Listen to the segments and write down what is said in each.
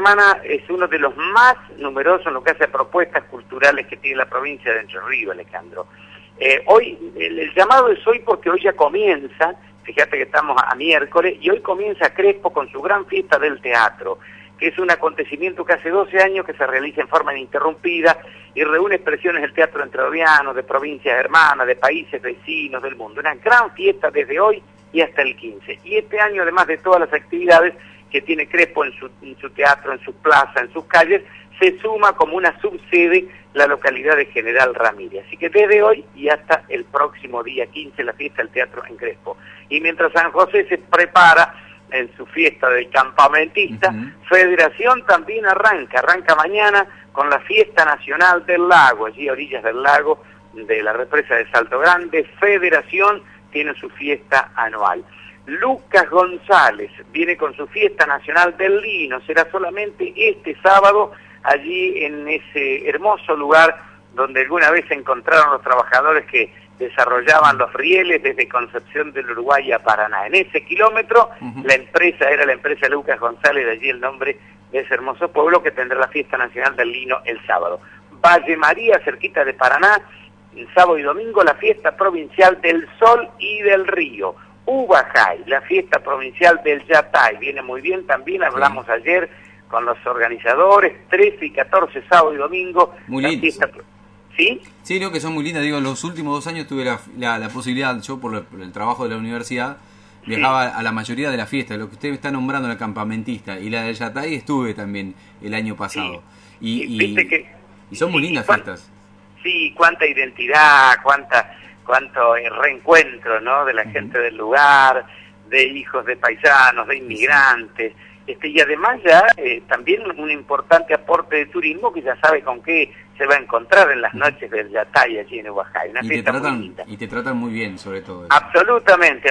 semana es uno de los más numerosos en lo que hace a propuestas culturales que tiene la provincia de Entre Ríos, Alejandro. Hoy, el llamado es hoy porque hoy ya comienza, fíjate que estamos a miércoles, y hoy comienza Crespo con su gran fiesta del teatro, que es un acontecimiento que hace 12 años que se realiza en forma ininterrumpida y reúne expresiones del teatro entrerriano, de provincias hermanas, de países vecinos del mundo. Una gran fiesta desde hoy y hasta el 15. Y este año, además de todas las actividades que tiene Crespo en su teatro, en su plaza, en sus calles, se suma como una subsede la localidad de General Ramírez. Así que desde hoy y hasta el próximo día 15 la fiesta del teatro en Crespo. Y mientras San José se prepara en su fiesta del campamentista, Federación también arranca mañana con la fiesta nacional del lago, allí a orillas del lago de la represa de Salto Grande. Federación tiene su fiesta anual. Lucas González viene con su fiesta nacional del lino, será solamente este sábado allí en ese hermoso lugar donde alguna vez se encontraron los trabajadores que desarrollaban los rieles desde Concepción del Uruguay a Paraná. En ese kilómetro la empresa era la empresa Lucas González, de allí el nombre de ese hermoso pueblo que tendrá la fiesta nacional del lino el sábado. Valle María, cerquita de Paraná, el sábado y domingo la fiesta provincial del Sol y del Río. Ubajay, la fiesta provincial del Yatay, viene muy bien, también hablamos ayer con los organizadores, 13 y 14 sábado y domingo. Muy lindo. Fiesta... ¿Sí? Sí, creo que son muy lindas. Digo, los últimos 2 años tuve la posibilidad, yo por el trabajo de la universidad, viajaba a la mayoría de las fiestas, lo que usted está nombrando, la campamentista, y la de Yatay estuve también el año pasado. Y son muy lindas fiestas. Sí, cuánta identidad, cuánto reencuentro, ¿no? De la gente del lugar, de hijos de paisanos, de inmigrantes. Y además ya también un importante aporte de turismo que ya sabe con qué se va a encontrar en las noches del Yatay allí en Ubajay. Una fiesta muy linda. Y te tratan muy bien, sobre todo. Absolutamente.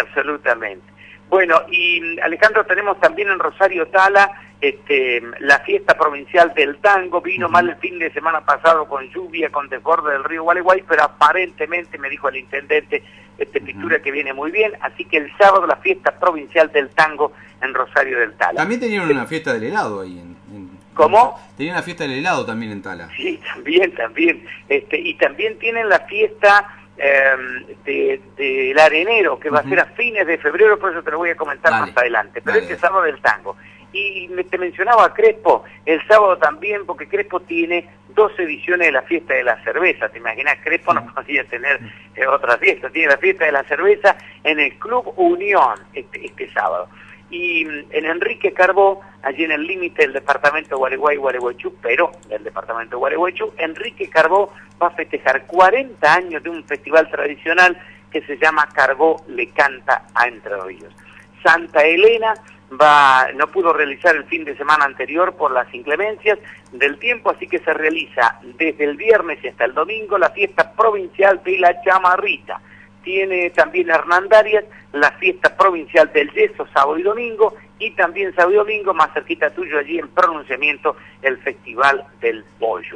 Bueno, y Alejandro, tenemos también en Rosario Tala la fiesta provincial del tango. Vino mal el fin de semana pasado con lluvia, con desborde del río Gualeguay, pero aparentemente, me dijo el intendente, pintura que viene muy bien, así que el sábado la fiesta provincial del tango en Rosario del Tala. También tenían una fiesta del helado ahí. ¿Cómo? Tenían una fiesta del helado también en Tala. Sí, también. Y también tienen la fiesta del arenero, que va a ser a fines de febrero, por eso te lo voy a comentar más adelante. Pero este sábado del tango. Y te mencionaba a Crespo, el sábado también, porque Crespo tiene 2 ediciones de la fiesta de la cerveza. ¿Te imaginas? Crespo no podía tener otra fiesta. Tiene la fiesta de la cerveza en el Club Unión este sábado. Y en Enrique Carbó, allí en el límite del departamento Gualeguay-Gualeguaychú, pero del departamento Gualeguaychú, Enrique Carbó va a festejar 40 años de un festival tradicional que se llama Carbó le canta a Entre Ríos. Santa Elena no pudo realizar el fin de semana anterior por las inclemencias del tiempo, así que se realiza desde el viernes y hasta el domingo la fiesta provincial de la Chamarrita. Tiene también Hernandarias la fiesta provincial del yeso sábado y domingo, y también sábado y domingo, más cerquita tuyo, allí en Pronunciamiento, el Festival del Pollo.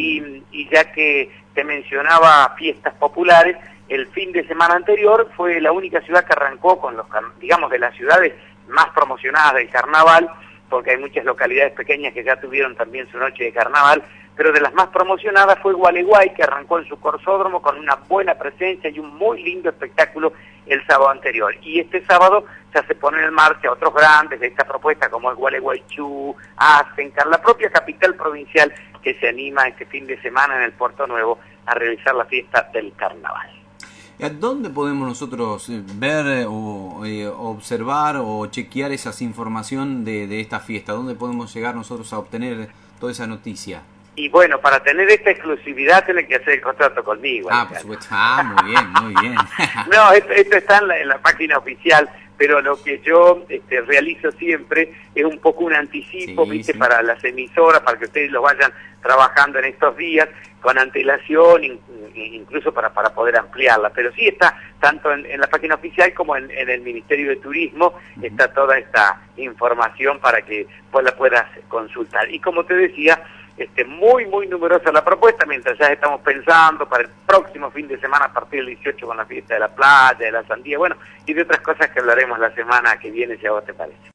Y ya que te mencionaba fiestas populares, el fin de semana anterior fue la única ciudad que arrancó con digamos, de las ciudades más promocionadas del carnaval, porque hay muchas localidades pequeñas que ya tuvieron también su noche de carnaval, pero de las más promocionadas fue Gualeguay, que arrancó en su corsódromo con una buena presencia y un muy lindo espectáculo el sábado anterior. Y este sábado ya se ponen en marcha otros grandes de esta propuesta, como el Gualeguaychú, Asencar, la propia capital provincial, que se anima este fin de semana en el Puerto Nuevo a realizar la fiesta del carnaval. ¿Dónde podemos nosotros ver o observar o chequear esa información de esta fiesta? ¿Dónde podemos llegar nosotros a obtener toda esa noticia? Y bueno, para tener esta exclusividad tenés que hacer el contrato conmigo. Por supuesto. Muy bien. No, esto está en la página oficial, pero lo que yo realizo siempre es un poco un anticipo, para las emisoras, para que ustedes lo vayan trabajando en estos días con antelación, incluso para poder ampliarla. Pero sí está tanto en la página oficial como en el Ministerio de Turismo, está toda esta información para que vos la puedas consultar. Y como te decía, muy numerosa la propuesta, mientras ya estamos pensando para el próximo fin de semana a partir del 18 con la fiesta de la playa, de la sandía, bueno, y de otras cosas que hablaremos la semana que viene, si a vos te parece.